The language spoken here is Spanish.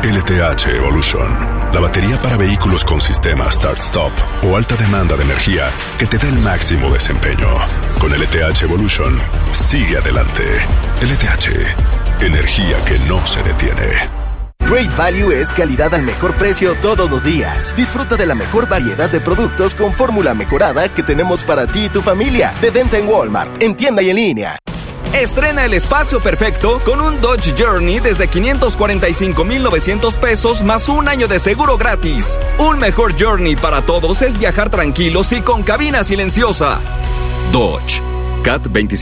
LTH Evolution, la batería para vehículos con sistema Start-Stop o alta demanda de energía que te dé el máximo desempeño. Con LTH Evolution, sigue adelante. LTH, energía que no se detiene. Great Value es calidad al mejor precio todos los días. Disfruta de la mejor variedad de productos con fórmula mejorada que tenemos para ti y tu familia. De venta en Walmart, en tienda y en línea. Estrena el espacio perfecto con un Dodge Journey desde 545,900 pesos más un año de seguro gratis. Un mejor Journey para todos es viajar tranquilos y con cabina silenciosa. Dodge. CAT 25.